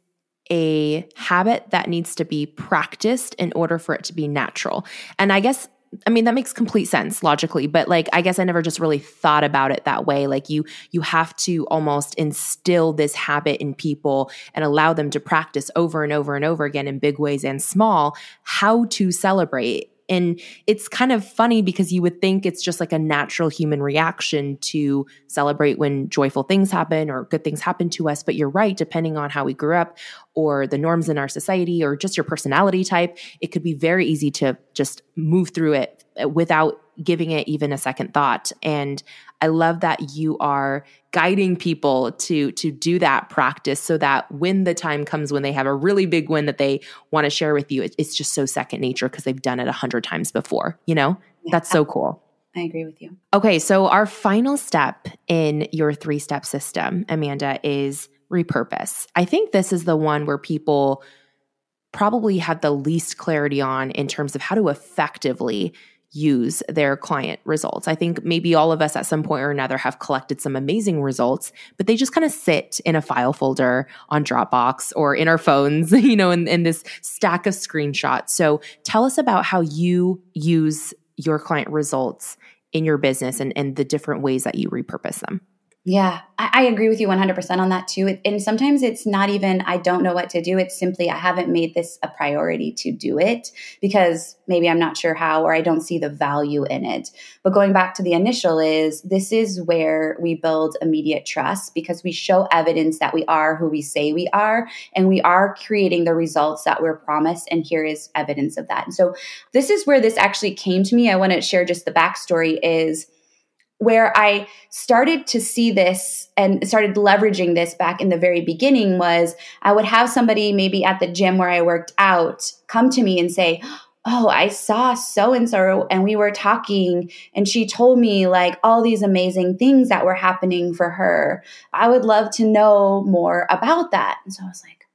a habit that needs to be practiced in order for it to be natural. And I guess, I mean, that makes complete sense logically, but like, I guess I never just really thought about it that way. Like you, you have to almost instill this habit in people and allow them to practice over and over and over again in big ways and small, how to celebrate. And it's kind of funny because you would think it's just like a natural human reaction to celebrate when joyful things happen or good things happen to us. But you're right, depending on how we grew up or the norms in our society or just your personality type, it could be very easy to just move through it without giving it even a second thought. And I love that you are guiding people to, to do that practice so that when the time comes when they have a really big win that they want to share with you, it, it's just so second nature because they've done it a hundred times before, you know? Yeah, That's so cool. I agree with you. Okay, so our final step in your three-step system, Amanda, is repurpose. I think this is the one where people probably have the least clarity on in terms of how to effectively use their client results. I think maybe all of us at some point or another have collected some amazing results, but they just kind of sit in a file folder on Dropbox or in our phones, you know, in, in this stack of screenshots. So tell us about how you use your client results in your business and, and the different ways that you repurpose them. Yeah, I, I agree with you one hundred percent on that too. It, and sometimes it's not even, I don't know what to do. It's simply, I haven't made this a priority to do it because maybe I'm not sure how, or I don't see the value in it. But going back to the initial is, this is where we build immediate trust because we show evidence that we are who we say we are, and we are creating the results that we're promised. And here is evidence of that. And so this is where this actually came to me. I want to share just the backstory is, where I started to see this and started leveraging this back in the very beginning was I would have somebody maybe at the gym where I worked out come to me and say, oh, I saw so-and-so and we were talking and she told me like all these amazing things that were happening for her. I would love to know more about that. And so I was like,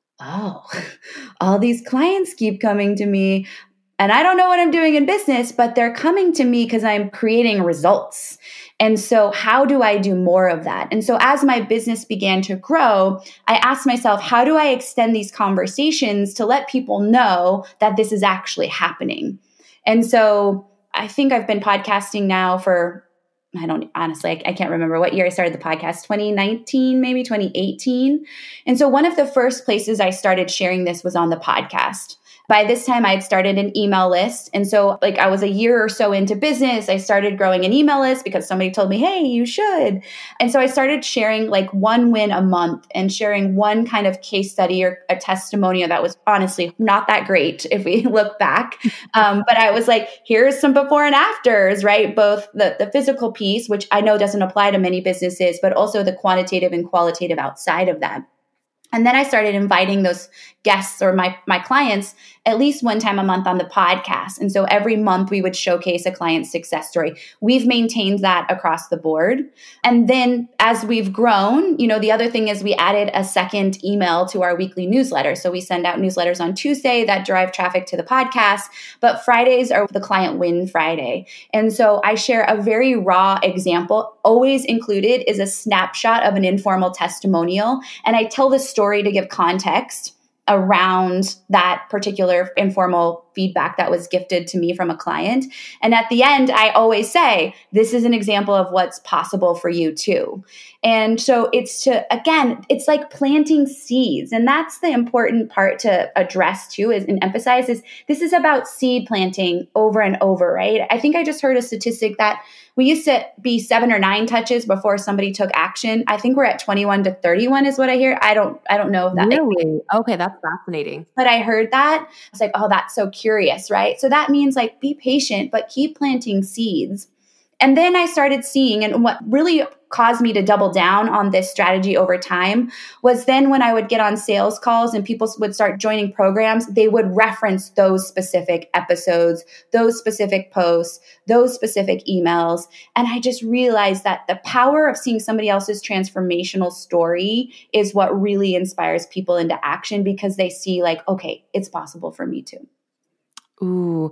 oh, all these clients keep coming to me. And I don't know what I'm doing in business, but they're coming to me because I'm creating results. And so how do I do more of that? And so as my business began to grow, I asked myself, how do I extend these conversations to let people know that this is actually happening? And so I think I've been podcasting now for, I don't honestly, I, I can't remember what year I started the podcast, twenty nineteen, maybe twenty eighteen. And so one of the first places I started sharing this was on the podcast. By this time, I had started an email list. And so like I was a year or so into business, I started growing an email list because somebody told me, hey, you should. And so I started sharing like one win a month and sharing one kind of case study or a testimonial that was honestly not that great if we look back. Um, but I was like, here's some before and afters, right? Both the, the physical piece, which I know doesn't apply to many businesses, but also the quantitative and qualitative outside of that. And then I started inviting those guests or my, my clients at least one time a month on the podcast. And so every month we would showcase a client's success story. We've maintained that across the board. And then as we've grown, you know, the other thing is we added a second email to our weekly newsletter. So we send out newsletters on Tuesday that drive traffic to the podcast, but Fridays are the Client Win Friday. And so I share a very raw example. Always included is a snapshot of an informal testimonial. And I tell the story to give context around that particular informal feedback that was gifted to me from a client. And at the end, I always say, this is an example of what's possible for you too. And so it's to, again, it's like planting seeds. And that's the important part to address too is, and emphasize is this is about seed planting over and over, right? I think I just heard a statistic that we used to be seven or nine touches before somebody took action. I think we're at twenty-one to thirty-one is what I hear. I don't, I don't know if that. Really? Okay. That's fascinating. But I heard that. I was like, oh, that's so curious, right? So that means like, be patient, but keep planting seeds. And then I started seeing, and what really caused me to double down on this strategy over time was then when I would get on sales calls and people would start joining programs, they would reference those specific episodes, those specific posts, those specific emails. And I just realized that the power of seeing somebody else's transformational story is what really inspires people into action because they see like, okay, it's possible for me too. Ooh,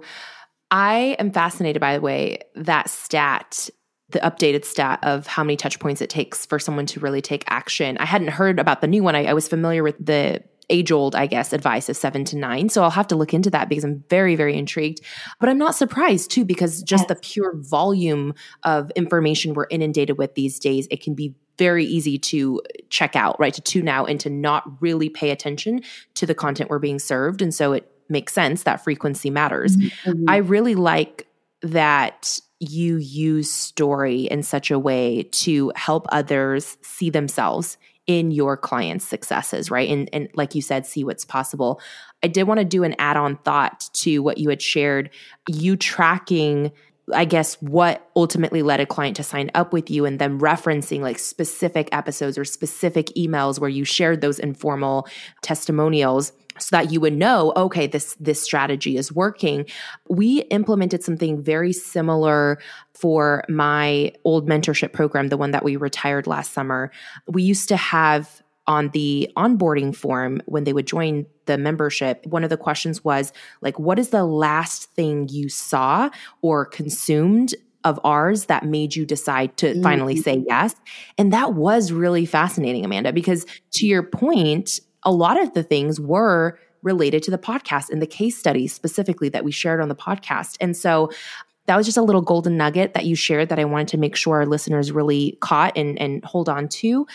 I am fascinated, by the way, that stat, the updated stat of how many touch points it takes for someone to really take action. I hadn't heard about the new one. I, I was familiar with the age-old, I guess, advice of seven to nine. So I'll have to look into that because I'm very, very intrigued. But I'm not surprised too, because just yes. the pure volume of information we're inundated with these days, it can be very easy to check out, right? To tune out and to not really pay attention to the content we're being served. And so it makes sense that frequency matters. Mm-hmm. I really like that you use story in such a way to help others see themselves in your clients' successes, right? And, and like you said, see what's possible. I did want to do an add-on thought to what you had shared, you tracking, I guess, what ultimately led a client to sign up with you and then referencing like specific episodes or specific emails where you shared those informal testimonials so that you would know, okay, this, this strategy is working. We implemented something very similar for my old mentorship program, the one that we retired last summer. We used to have on the onboarding form when they would join the membership, one of the questions was like, what is the last thing you saw or consumed of ours that made you decide to mm-hmm. finally say yes? And that was really fascinating, Amanda, because to your point, a lot of the things were related to the podcast and the case studies specifically that we shared on the podcast. And so that was just a little golden nugget that you shared that I wanted to make sure our listeners really caught and, and hold on to.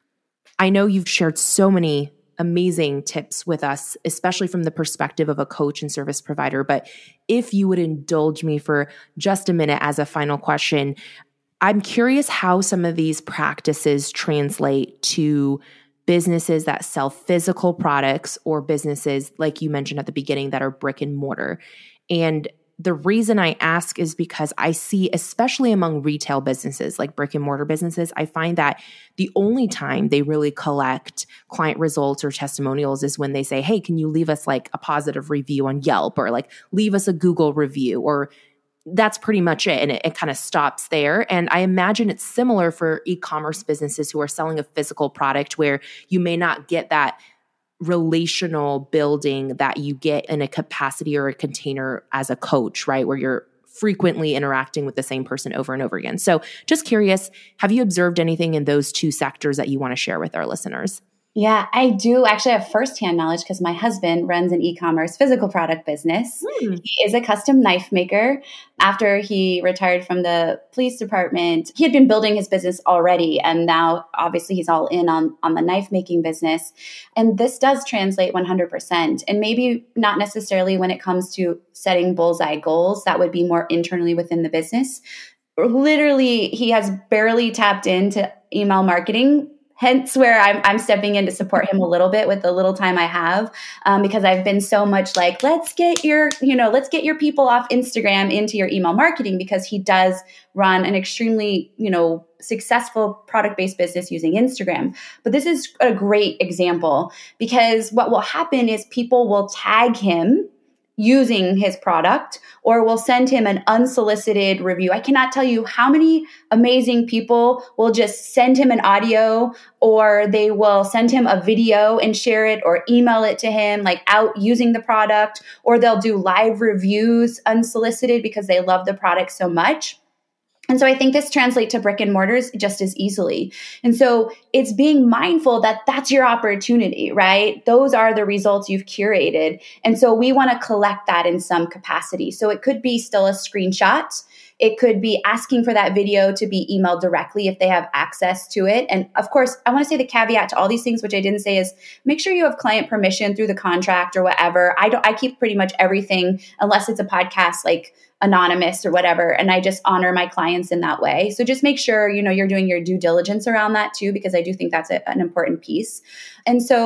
I know you've shared so many amazing tips with us, especially from the perspective of a coach and service provider. But if you would indulge me for just a minute as a final question, I'm curious how some of these practices translate to businesses that sell physical products or businesses, like you mentioned at the beginning, that are brick and mortar. And the reason I ask is because I see, especially among retail businesses, like brick and mortar businesses, I find that the only time they really collect client results or testimonials is when they say, hey, can you leave us like a positive review on Yelp or like leave us a Google review, or that's pretty much it. And it, it kind of stops there. And I imagine it's similar for e-commerce businesses who are selling a physical product where you may not get that relational building that you get in a capacity or a container as a coach, right? Where you're frequently interacting with the same person over and over again. So just curious, have you observed anything in those two sectors that you want to share with our listeners? Yeah, I do actually have firsthand knowledge because my husband runs an e-commerce physical product business. Mm. He is a custom knife maker. After he retired from the police department, he had been building his business already. And now obviously he's all in on, on the knife making business. And this does translate one hundred percent. And maybe not necessarily when it comes to setting bullseye goals, that would be more internally within the business. Literally, he has barely tapped into email marketing. Hence where I'm, I'm stepping in to support him a little bit with the little time I have, um, because I've been so much like, let's get your, you know, let's get your people off Instagram into your email marketing, because he does run an extremely, you know, successful product-based business using Instagram. But this is a great example because what will happen is people will tag him using his product or will send him an unsolicited review. I cannot tell you how many amazing people will just send him an audio, or they will send him a video and share it or email it to him like out using the product, or they'll do live reviews unsolicited because they love the product so much. And so I think this translates to brick and mortars just as easily. And so it's being mindful that that's your opportunity, right? Those are the results you've curated. And so we want to collect that in some capacity. So it could be still a screenshot. It could be asking for that video to be emailed directly if they have access to it. And of course, I want to say the caveat to all these things, which I didn't say, is make sure you have client permission through the contract or whatever. I don't, I keep pretty much everything, unless it's a podcast, like anonymous or whatever. And I just honor my clients in that way. So just make sure, you know, you're doing your due diligence around that too, because I do think that's a, an important piece. And so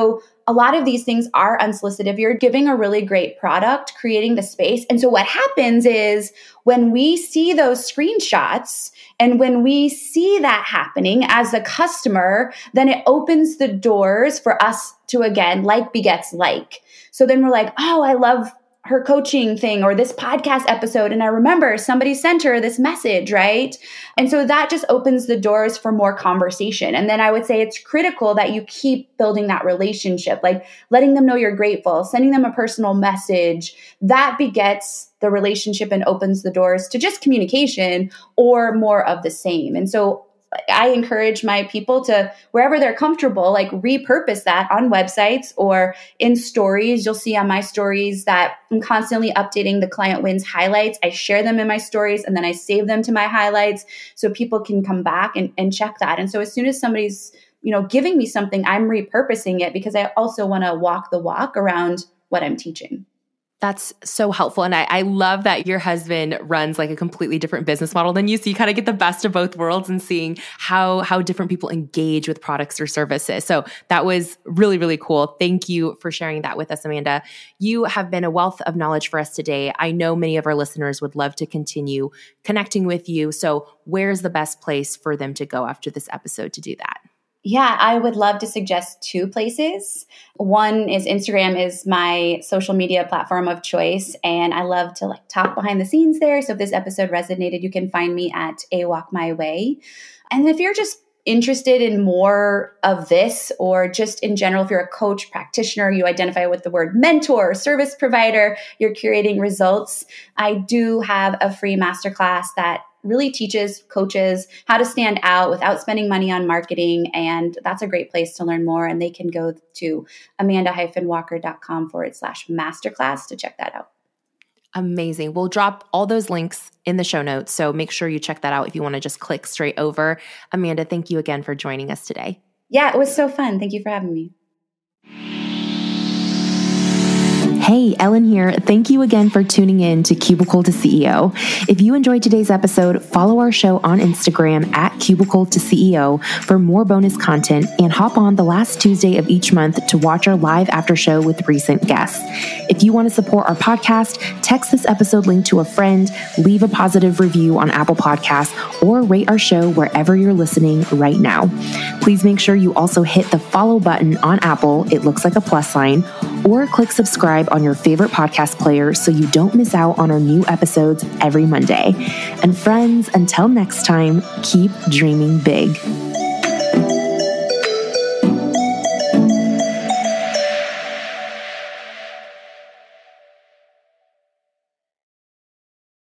a lot of these things are unsolicited. If you're giving a really great product, creating the space. And so what happens is when we see those screenshots and when we see that happening as a customer, then it opens the doors for us to, again, like begets like. So then we're like, oh, I love her coaching thing or this podcast episode. And I remember somebody sent her this message, right? And so that just opens the doors for more conversation. And then I would say it's critical that you keep building that relationship, like letting them know you're grateful, sending them a personal message. That begets the relationship and opens the doors to just communication or more of the same. And so I encourage my people to, wherever they're comfortable, like repurpose that on websites or in stories. You'll see on my stories that I'm constantly updating the client wins highlights. I share them in my stories and then I save them to my highlights so people can come back and, and check that. And so as soon as somebody's, you know, giving me something, I'm repurposing it because I also want to walk the walk around what I'm teaching. That's so helpful. And I, I love that your husband runs like a completely different business model than you. So you kind of get the best of both worlds and seeing how, how different people engage with products or services. So that was really, really cool. Thank you for sharing that with us, Amanda. You have been a wealth of knowledge for us today. I know many of our listeners would love to continue connecting with you. So where's the best place for them to go after this episode to do that? Yeah, I would love to suggest two places. One is Instagram is my social media platform of choice, and I love to like talk behind the scenes there. So if this episode resonated, you can find me at A Walk My Way. And if you're just interested in more of this, or just in general, if you're a coach, practitioner, you identify with the word mentor, service provider, you're curating results, I do have a free masterclass that really teaches coaches how to stand out without spending money on marketing. And that's a great place to learn more. And they can go to amanda-walker.com forward slash masterclass to check that out. Amazing. We'll drop all those links in the show notes. So make sure you check that out if you want to just click straight over. Amanda, thank you again for joining us today. Yeah, it was so fun. Thank you for having me. Hey, Ellen here. Thank you again for tuning in to Cubicle to C E O. If you enjoyed today's episode, follow our show on Instagram at Cubicle to C E O for more bonus content and hop on the last Tuesday of each month to watch our live after show with recent guests. If you want to support our podcast, text this episode link to a friend, leave a positive review on Apple Podcasts, or rate our show wherever you're listening right now. Please make sure you also hit the follow button on Apple. It looks like a plus sign, or click subscribe on your favorite podcast player so you don't miss out on our new episodes every Monday. And friends, until next time, keep dreaming big.